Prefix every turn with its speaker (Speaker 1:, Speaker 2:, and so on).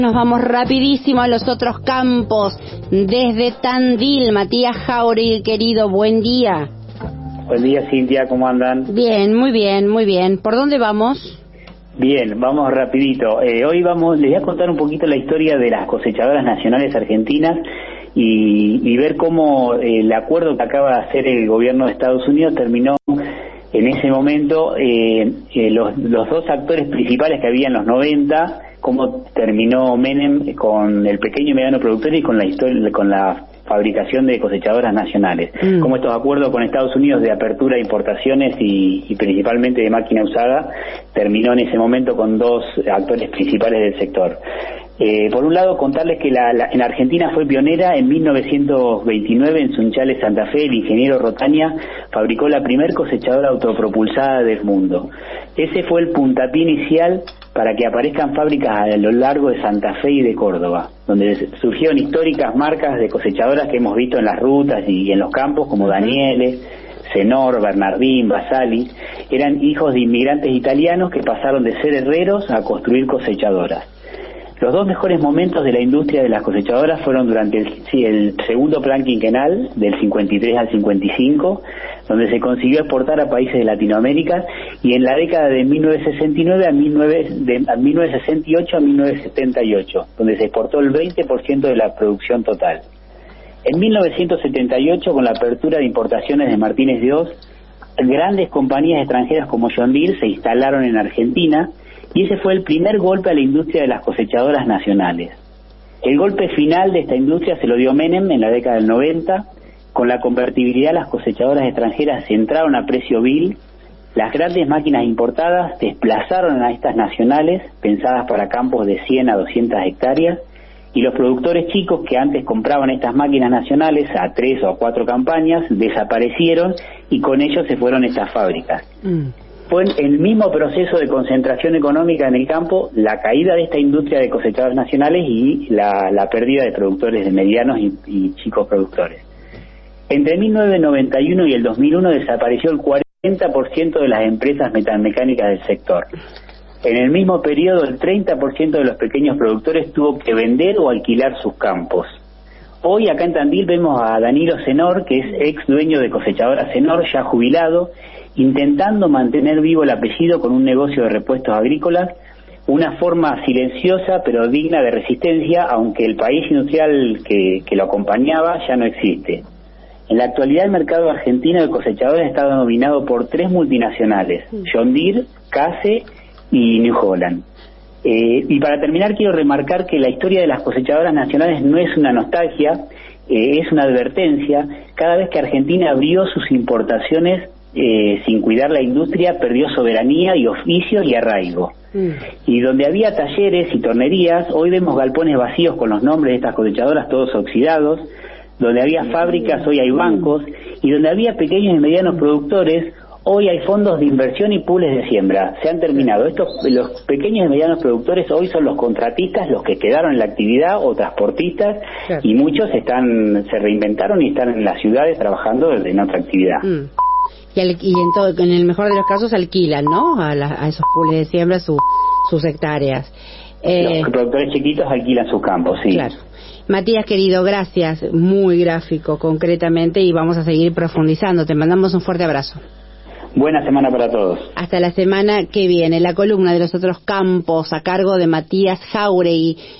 Speaker 1: Nos vamos rapidísimo a los otros campos. Desde Tandil, Matías Jauregui, querido, buen día.
Speaker 2: Buen día, Cintia, ¿cómo andan?
Speaker 1: Bien, muy bien, muy bien. ¿Por dónde vamos?
Speaker 2: Bien, vamos rapidito. Hoy les voy a contar un poquito la historia de las cosechadoras nacionales argentinas y ver cómo el acuerdo que acaba de hacer el gobierno de Estados Unidos terminó en ese momento. Los dos actores principales que había en los 90, cómo terminó Menem con el pequeño y mediano productor y con la fabricación de cosechadoras nacionales. Cómo estos acuerdos con Estados Unidos de apertura de importaciones y principalmente de máquina usada terminó en ese momento con dos actores principales del sector. Por un lado, contarles que en Argentina fue pionera. En 1929 en Sunchales, Santa Fe, el ingeniero Rotaña fabricó la primer cosechadora autopropulsada del mundo. Ese fue el puntapié inicial para que aparezcan fábricas a lo largo de Santa Fe y de Córdoba, donde surgieron históricas marcas de cosechadoras que hemos visto en las rutas y en los campos, como Daniele, Senor, Bernardín, Basali. Eran hijos de inmigrantes italianos que pasaron de ser herreros a construir cosechadoras. Los dos mejores momentos de la industria de las cosechadoras fueron durante el segundo plan quinquenal, del 53 al 55, donde se consiguió exportar a países de Latinoamérica, y en la década de 1969 a 1968 a 1978, donde se exportó el 20% de la producción total. En 1978, con la apertura de importaciones de Martínez de Oz, grandes compañías extranjeras como John Deere se instalaron en Argentina, y ese fue el primer golpe a la industria de las cosechadoras nacionales. El golpe final de esta industria se lo dio Menem en la década del 90. Con la convertibilidad, las cosechadoras extranjeras se entraron a precio vil. Las grandes máquinas importadas desplazaron a estas nacionales, pensadas para campos de 100 a 200 hectáreas, y los productores chicos que antes compraban estas máquinas nacionales a 3 o a 4 campañas desaparecieron, y con ellos se fueron estas fábricas. Fue el mismo proceso de concentración económica en el campo, la caída de esta industria de cosechadoras nacionales y la pérdida de productores, de medianos y chicos productores. Entre 1991 y el 2001 desapareció el 40% de las empresas metalmecánicas del sector. En el mismo periodo, el 30% de los pequeños productores tuvo que vender o alquilar sus campos. Hoy acá en Tandil vemos a Danilo Senor, que es ex dueño de cosechadora Senor, ya jubilado, intentando mantener vivo el apellido con un negocio de repuestos agrícolas, una forma silenciosa pero digna de resistencia, aunque el país industrial que lo acompañaba ya no existe. En la actualidad el mercado argentino de cosechadores está dominado por 3 multinacionales, John Deere, Case y New Holland. Y para terminar quiero remarcar que la historia de las cosechadoras nacionales no es una nostalgia, es una advertencia. Cada vez que Argentina abrió sus importaciones sin cuidar la industria, perdió soberanía y oficio y arraigo. Y donde había talleres y tornerías, hoy vemos galpones vacíos con los nombres de estas cosechadoras todos oxidados. Donde había fábricas, hoy hay bancos, y donde había pequeños y medianos productores, hoy hay fondos de inversión y pools de siembra. Se han terminado. Los pequeños y medianos productores hoy son los contratistas, los que quedaron en la actividad, o transportistas, claro. Y muchos se reinventaron y están en las ciudades trabajando en otra actividad.
Speaker 1: En el mejor de los casos alquilan, ¿no? A esos pools de siembra sus hectáreas.
Speaker 2: Los productores chiquitos alquilan sus campos, sí.
Speaker 1: Claro. Matías, querido, gracias. Muy gráfico, concretamente, y vamos a seguir profundizando. Te mandamos un fuerte abrazo.
Speaker 2: Buena semana para todos.
Speaker 1: Hasta la semana que viene. La columna de los otros campos a cargo de Matías Jauregui.